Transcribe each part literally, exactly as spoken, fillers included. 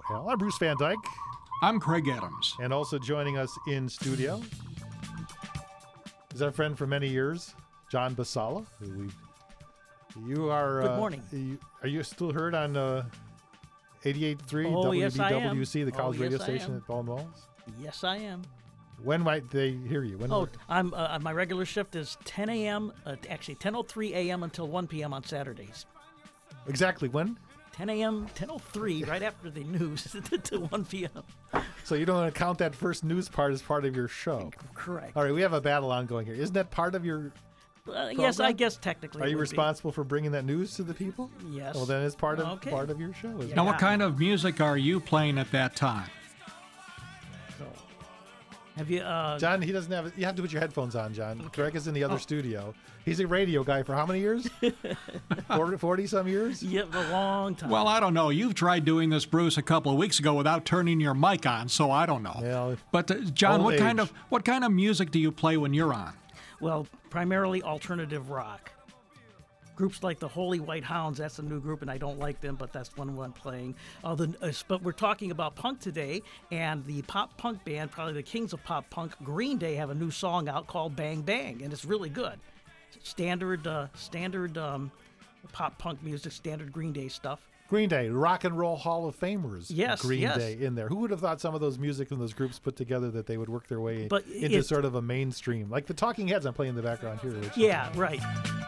Hale. I'm Bruce Van Dyke. I'm Craig Adams. And also joining us in studio is our friend for many years, John Basala. Who we, you are. Good uh, morning. You, are you still heard on uh, eighty-eight point three Oh, W yes, B W C, I am. the college Oh, radio yes, I station am. at Baldwin Walls? Yes, I am. When might they hear you? When Oh, would- I'm uh, my regular shift is ten a.m. Uh, actually ten oh three a.m. until one p.m. on Saturdays. exactly when? ten a.m. ten oh three right after the news to one p.m. So you don't want to count that first news part as part of your show. Correct. All right, we have a battle ongoing here. Isn't that part of your? Uh, yes, I program? guess technically. Are it you would responsible for bringing that news to the people? Be. Yes. Well, then it's part of Okay. part of your show. Isn't Now, it? what kind of music are you playing at that time? So, have you? Uh, John, he doesn't have. You have to put your headphones on, John. Greg is in the other Oh. studio. He's a radio guy for how many years? forty, forty some years. yeah, a long time. Well, I don't know. You've tried doing this, Bruce, a couple of weeks ago without turning your mic on, so I don't know. Well, But uh, John, old what kind age. of what kind of music do you play when you're on? Well, primarily alternative rock. Groups like the Holy White Hounds, that's a new group, and I don't like them, but that's one I'm playing. Uh, the, uh, but we're talking about punk today, and the pop punk band, probably the kings of pop punk, Green Day, have a new song out called Bang Bang, and it's really good. Standard, uh, standard um, pop punk music, standard Green Day stuff. Green Day, Rock and Roll Hall of Famers. Yes, Green yes. Day in there. Who would have thought some of those music and those groups put together that they would work their way But into it- sort of a mainstream, like the Talking Heads I'm playing in the background here. Which, Yeah, right.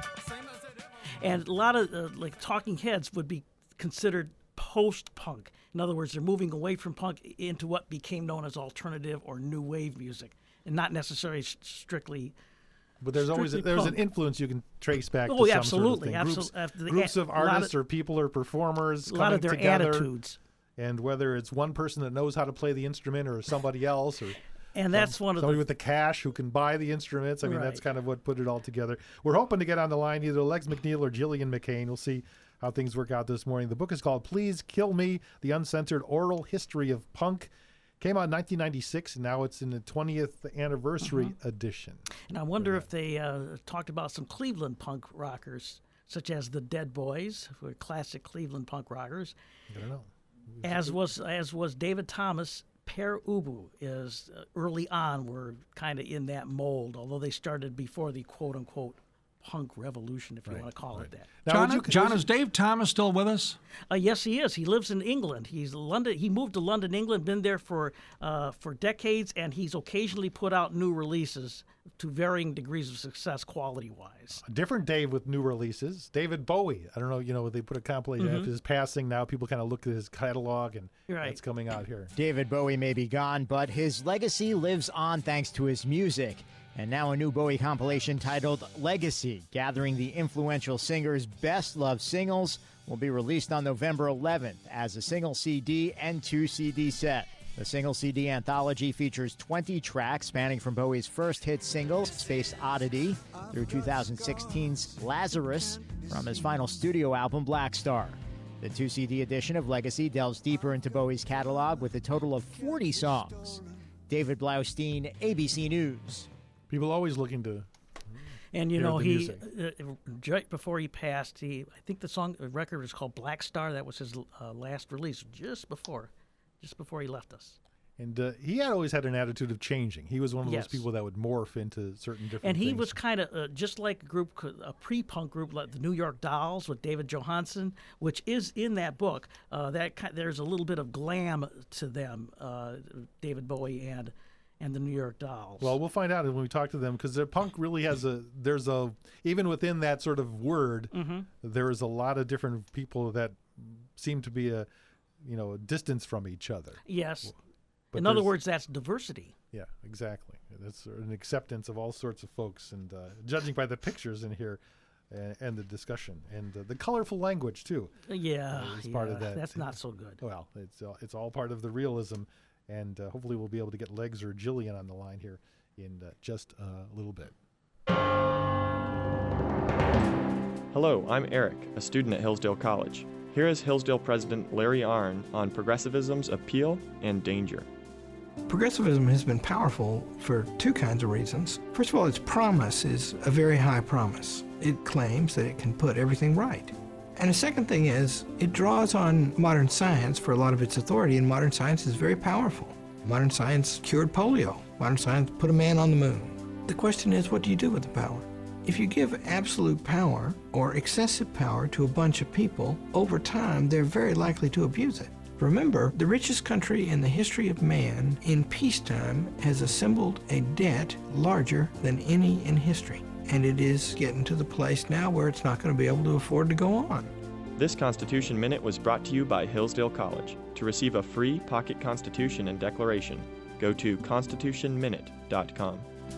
And a lot of uh, like Talking Heads would be considered post-punk. In other words, they're moving away from punk into what became known as alternative or new wave music, and not necessarily s- strictly. But there's always a, strictly there's an punk. influence you can trace back Oh, to yeah, some absolutely, sort of thing. Groups, absol- uh, the groups a- of a lot artists of- or people or performers A lot of coming their together. attitudes. And whether it's one person that knows how to play the instrument or somebody else or And that's one of somebody the. with the cash who can buy the instruments. I mean, that's Right. kind of what put it all together. We're hoping to get on the line either Legs McNeil or Jillian McCain. We'll see how things work out this morning. The book is called Please Kill Me, The Uncensored Oral History of Punk. Came out in nineteen ninety-six, and now it's in the twentieth anniversary Mm-hmm. edition. And I wonder if they uh, talked about some Cleveland punk rockers, such as the Dead Boys, who are classic Cleveland punk rockers. I don't know. As was as was David Thomas. Per Ubu is uh, early on were kind of in that mold, although they started before the quote unquote punk revolution, if you want to call it that. Now, John, would you- John would you- is Dave Thomas still with us? Uh, yes, he is. He lives in England. He's London. He moved to London, England. Been there for uh, for decades, and he's occasionally put out new releases to varying degrees of success, quality wise. a different Dave with new releases. David Bowie. I don't know, you know, they put a compilation after his passing. Now people kind of look at his catalog, and Right. that's coming out here. David Bowie may be gone, but his legacy lives on thanks to his music. And now a new Bowie compilation titled Legacy, gathering the influential singer's best-loved singles, will be released on November eleventh as a single C D and two C D set. The single C D anthology features twenty tracks spanning from Bowie's first hit single, Space Oddity, through two thousand sixteen's Lazarus from his final studio album, Black Star. The two C D edition of Legacy delves deeper into Bowie's catalog with a total of forty songs. David Blaustein, A B C News. People always looking to. And you Hear know, the he music. uh, right before he passed, he I think the song the record was called Black Star. That was his uh, last release, just before, just before he left us. And uh, he had always had an attitude of changing. He was one of Yes. those people that would morph into certain different And he things. was kind of uh, just like a group, co- a pre-punk group like the New York Dolls with David Johansen, which is in that book. Uh, that ki- there's a little bit of glam to them, uh, David Bowie and and the New York Dolls. Well, we'll find out when we talk to them, because the punk really has a, there's a, even within that sort of word, Mm-hmm. there is a lot of different people that seem to be a, you know, a distance from each other. yes. But In other there's- words, that's diversity. Yeah, exactly. That's an acceptance of all sorts of folks, and uh, judging by the pictures in here and, and the discussion and uh, the colorful language too. Yeah, it's part of yeah, that. That's not so good. Well, it's all, it's all part of the realism, and uh, hopefully we'll be able to get Legs or Jillian on the line here in uh, just a little bit. Hello, I'm Eric, a student at Hillsdale College. Here is Hillsdale President Larry Arnn on progressivism's appeal and danger. Progressivism has been powerful for two kinds of reasons. First of all, its promise is a very high promise. It claims that it can put everything right. And the second thing is, it draws on modern science for a lot of its authority, and modern science is very powerful. Modern science cured polio. Modern science put a man on the moon. The question is, what do you do with the power? If you give absolute power or excessive power to a bunch of people, over time, they're very likely to abuse it. Remember, the richest country in the history of man in peacetime has assembled a debt larger than any in history. And it is getting to the place now where it's not going to be able to afford to go on. This Constitution Minute was brought to you by Hillsdale College. To receive a free pocket Constitution and declaration, go to constitution minute dot com.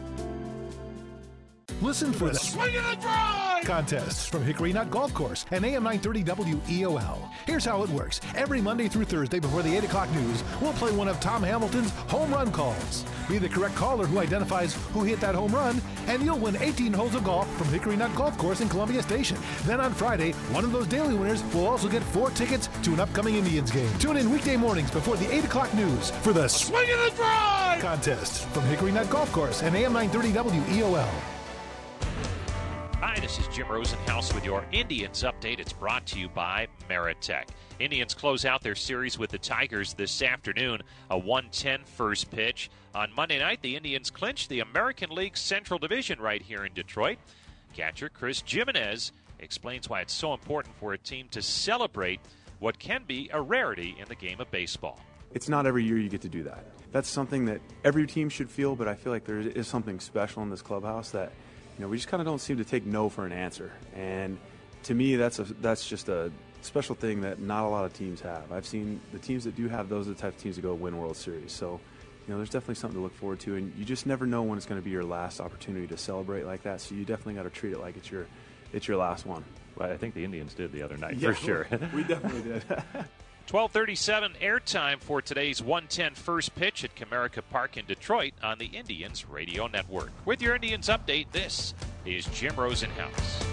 Listen for the Swing and the Drive contests from Hickory Nut Golf Course and A M nine thirty W E O L. Here's how it works. Every Monday through Thursday before the eight o'clock news, we'll play one of Tom Hamilton's home run calls. Be the correct caller who identifies who hit that home run, and you'll win eighteen holes of golf from Hickory Nut Golf Course in Columbia Station. Then on Friday, one of those daily winners will also get four tickets to an upcoming Indians game. Tune in weekday mornings before the eight o'clock news for the Swing and the Drive contest from Hickory Nut Golf Course and A M nine thirty W E O L. Hi, this is Jim Rosenhaus with your Indians update. It's brought to you by Meritech. Indians close out their series with the Tigers this afternoon, a one ten first pitch. On Monday night, the Indians clinched the American League Central Division right here in Detroit. Catcher Chris Jimenez explains why it's so important for a team to celebrate what can be a rarity in the game of baseball. It's not every year you get to do that. That's something that every team should feel, but I feel like there is something special in this clubhouse that, you know, we just kind of don't seem to take no for an answer. And to me, that's a that's just a special thing that not a lot of teams have. I've seen the teams that do have those are the type of teams that go win World Series. So, you know, there's definitely something to look forward to, and you just never know when it's going to be your last opportunity to celebrate like that. So you definitely got to treat it like it's your it's your last one. Well, I think the Indians did the other night, yeah, for sure. We definitely did. twelve thirty-seven airtime for today's one ten first pitch at Comerica Park in Detroit on the Indians Radio Network. With your Indians update, this is Jim Rosenhaus.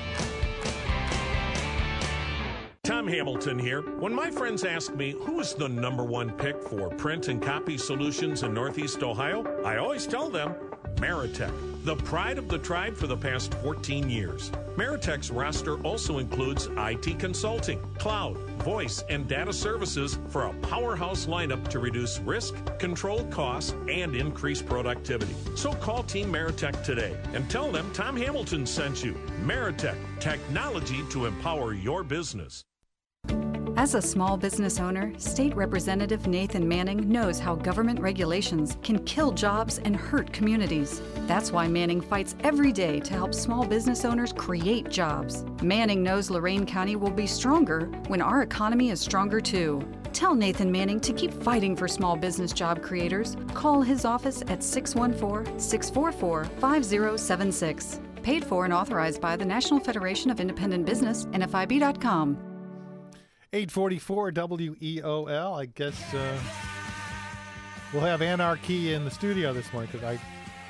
Tom Hamilton here. When my friends ask me who is the number one pick for print and copy solutions in Northeast Ohio, I always tell them Meritech, the pride of the tribe for the past fourteen years. Meritech's roster also includes I T consulting, cloud, voice, and data services for a powerhouse lineup to reduce risk, control costs, and increase productivity. So call Team Meritech today and tell them Tom Hamilton sent you. Meritech, technology to empower your business. As a small business owner, State Representative Nathan Manning knows how government regulations can kill jobs and hurt communities. That's why Manning fights every day to help small business owners create jobs. Manning knows Lorain County will be stronger when our economy is stronger too. Tell Nathan Manning to keep fighting for small business job creators. Call his office at six one four, six four four, five zero seven six. Paid for and authorized by the National Federation of Independent Business, N F I B dot com. eight forty-four W E O L. I guess uh, we'll have Anarchy in the studio this morning because I.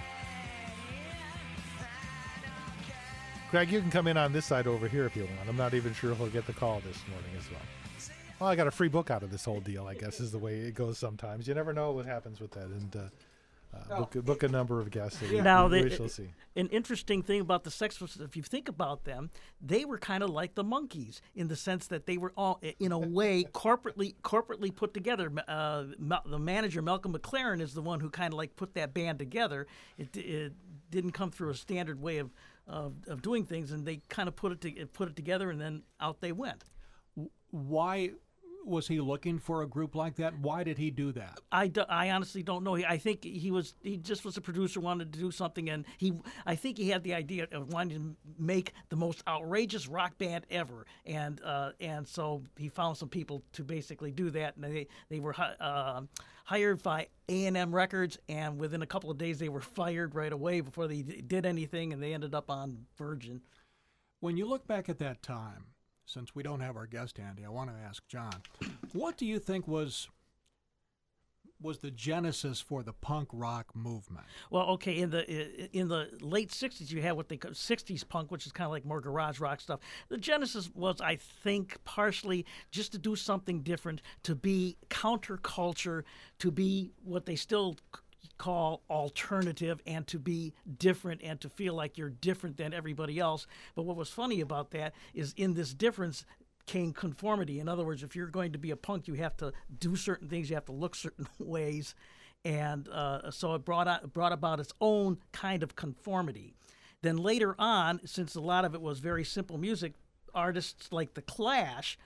Greg, you can come in on this side over here if you want. I'm not even sure if he'll get the call this morning as well. Well, I got a free book out of this whole deal, I guess, is the way it goes sometimes. You never know what happens with that. And uh, uh, book, book a number of guests. That now, we, the, we shall see. An interesting thing about the Sex Pistols, if you think about them, they were kind of like the Monkees in the sense that they were all, in a way, corporately corporately put together. Uh, the manager, Malcolm McLaren, is the one who kind of like put that band together. It, it didn't come through a standard way of of, of doing things, and they kind of put it to, put it together, and then out they went. Why was he looking for a group like that? Why did he do that? I, do, I honestly don't know. I think he was he just was a producer, wanted to do something, and he I think he had the idea of wanting to make the most outrageous rock band ever, and uh, and so he found some people to basically do that, and they they were uh, hired by A and M Records, and within a couple of days they were fired right away before they did anything, and they ended up on Virgin. When you look back at that time, since we don't have our guest handy, I want to ask John, what do you think was was the genesis for the punk rock movement? Well, okay, in the in the late sixties, you had what they call sixties punk, which is kind of like more garage rock stuff. The genesis was, I think, partially just to do something different, to be counterculture, to be what they still call alternative and to be different and to feel like you're different than everybody else. But what was funny about that is in this difference came conformity. In other words, if you're going to be a punk, you have to do certain things, you have to look certain ways. And uh, so it brought out, brought about its own kind of conformity. Then later on, since a lot of it was very simple music, artists like The Clash,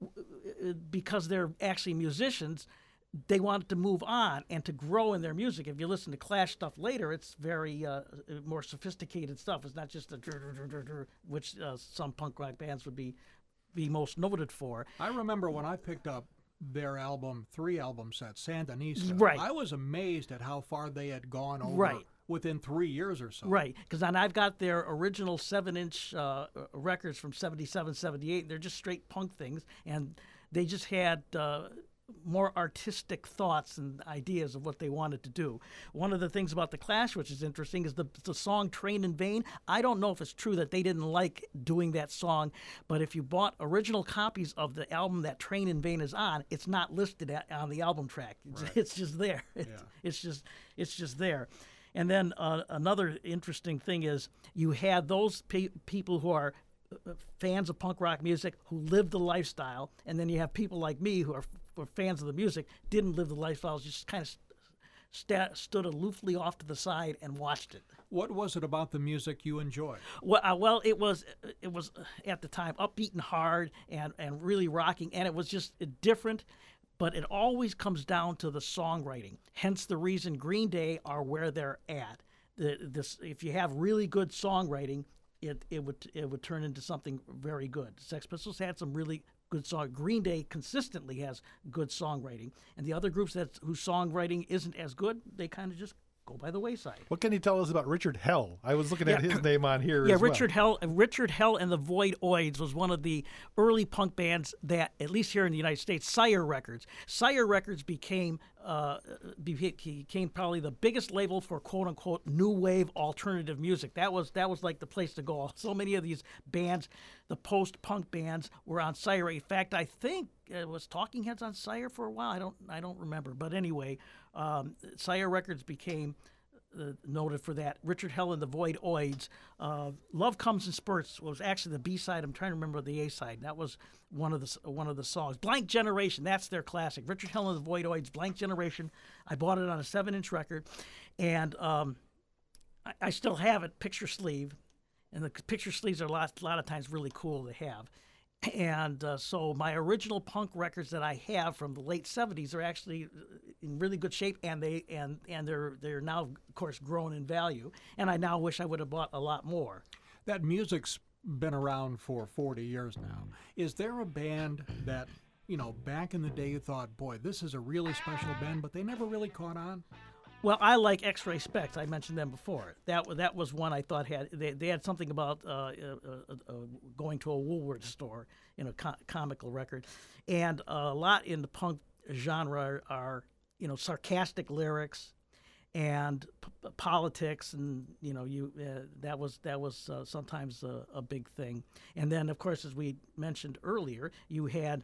because they're actually musicians, they wanted to move on and to grow in their music. If you listen to Clash stuff later, it's very uh, more sophisticated stuff. It's not just the which uh, some punk rock bands would be be most noted for. I remember when I picked up their album, three album set, Sandinista. Right. I was amazed at how far they had gone over right. within three years or so. Right, because I've got their original seven-inch uh, records from seventy-seven, seventy-eight, and they're just straight punk things, and they just had uh, more artistic thoughts and ideas of what they wanted to do. One of the things about The Clash, which is interesting, is the, the song Train in Vain. I don't know if it's true that they didn't like doing that song, but if you bought original copies of the album that Train in Vain is on, it's not listed at, on the album track. It's, right. it's just there. It's, yeah. it's just it's just there. And then uh, another interesting thing is you had those pe- people who are fans of punk rock music who lived the lifestyle, and then you have people like me who are, who are fans of the music, didn't live the lifestyle, just kind of st- stood aloofly off to the side and watched it. What was it about the music you enjoyed? Well, uh, well, it was it was at the time upbeat and hard and, and really rocking, and it was just different. But it always comes down to the songwriting. Hence the reason Green Day are where they're at. The, this, if you have really good songwriting, it, it would it would turn into something very good. Sex Pistols had some really good song. Green Day consistently has good songwriting, and the other groups that whose songwriting isn't as good, they kind of just go by the wayside. What can you tell us about Richard Hell? I was looking at Yeah. his name on here Yeah, as well. Richard Hell, Richard Hell and the Voidoids was one of the early punk bands that, at least here in the United States, Sire Records. Sire Records became uh, became probably the biggest label for quote unquote new wave alternative music. That was that was like the place to go. So many of these bands, the post punk bands, were on Sire. In fact, I think it was Talking Heads on Sire for a while. I don't I don't remember, but anyway, um, Sire Records became Uh, noted for that. Richard Hell and the Voidoids. Uh, Love Comes in Spurts was actually the B side. I'm trying to remember the A side. That was one of the one of the songs. Blank Generation. That's their classic. Richard Hell and the Voidoids. Blank Generation. I bought it on a seven-inch record, and um, I, I still have it. Picture sleeve, and the picture sleeves are a lot, a lot of times really cool to have. And uh, so my original punk records that I have from the late seventies are actually in really good shape, and they and and they're they're now of course grown in value. And I now wish I would have bought a lot more. That music's been around for forty years now. Is there a band that, you know, back in the day you thought, boy, this is a really special band, but they never really caught on? Well, I like X-Ray Specs. I mentioned them before. That that was one I thought had they, they had something about uh, uh, uh, uh, going to a Woolworth store in a co- comical record, and a lot in the punk genre are, are you know sarcastic lyrics and p- politics, and you know you uh, that was that was uh, sometimes a, a big thing. And then of course, as we mentioned earlier, you had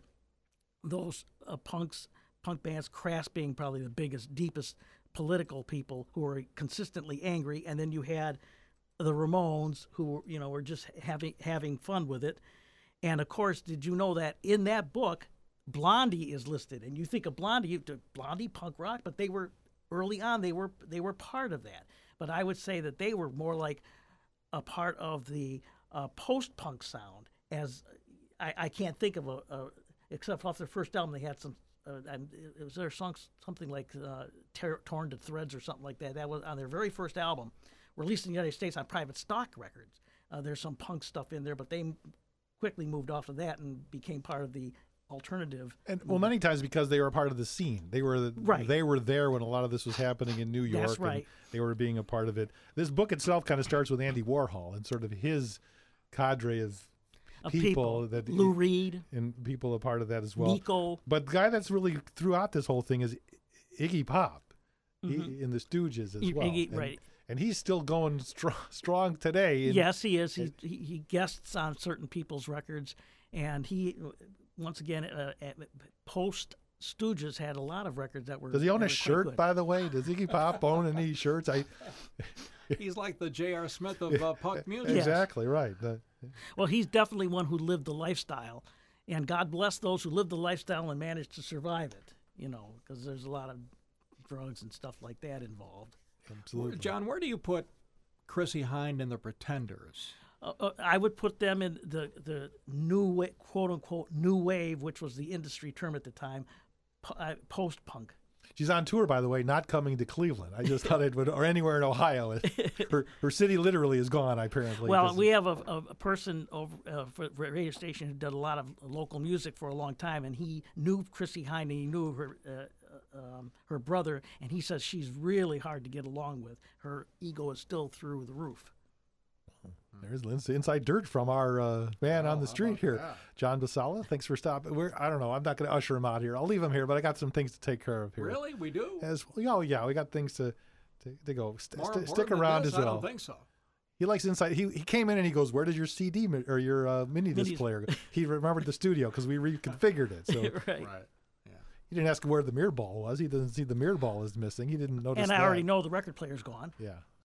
those uh, punks punk bands, Crass being probably the biggest, deepest political people who were consistently angry, and then you had the Ramones who you know were just having having fun with it. And of course, did you know that in that book, Blondie is listed? And you think of Blondie, you Blondie punk rock, but they were early on. They were they were part of that. But I would say that they were more like a part of the uh, post-punk sound. As I, I can't think of a, a except off their first album, they had some. Uh, and it was their song, something like uh, Tear, Torn to Threads or something like that. That was on their very first album, released in the United States on Private Stock Records. Uh, there's some punk stuff in there, but they m- quickly moved off of that and became part of the alternative. And well, many times because they were a part of the scene. They were the, right. They were there when a lot of this was happening in New York. That's right. And they were being a part of it. This book itself kind of starts with Andy Warhol and sort of his cadre of Of people, people. that Lou Reed and people a part of that as well. Nico. But the guy that's really throughout this whole thing is Iggy Pop Mm-hmm. he, in the Stooges as I- well. Iggy, and, right. and he's still going strong, strong today. And Yes, he is. He, he he guests on certain people's records, and he once again uh, at post Stooges had a lot of records that were. Does he own that a were quite shirt, good. by the way? Does Iggy Pop own any shirts? I He's like the J R. Smith of uh, punk music. exactly right. The- Well, he's definitely one who lived the lifestyle, and God bless those who lived the lifestyle and managed to survive it. You know, because there's a lot of drugs and stuff like that involved. Absolutely. John, where do you put Chrissie Hynde and the Pretenders? Uh, uh, I would put them in the the new wa- quote unquote new wave, which was the industry term at the time, po- uh, post punk. She's on tour, by the way, not coming to Cleveland. I just thought it would, or anywhere in Ohio. her her city literally is gone, apparently. Well, 'cause- we have a, a, a person over uh, for for a radio station who did a lot of local music for a long time, and he knew Chrissie Hynde, and he knew her uh, uh, um, her brother, and he says she's really hard to get along with. Her ego is still through the roof. There's Lindsay Inside Dirt from our uh, man on the street here, that? John Basala. Thanks for stopping. We're, I don't know. I'm not going to usher him out here. I'll leave him here, but I got some things to take care of here. Really? We do? As, oh, yeah. We got things to to, to go. St- More st- important stick than around this? as well. I don't think so. He likes Inside. He he came in and he goes, "Where does your C D mi- or your uh, mini disc Minis. player go?" He remembered the studio because we reconfigured it. So right. Right. he didn't ask him where the mirror ball was. He doesn't see the mirror ball is missing. He didn't notice And that. I already know the record player's gone. Yeah.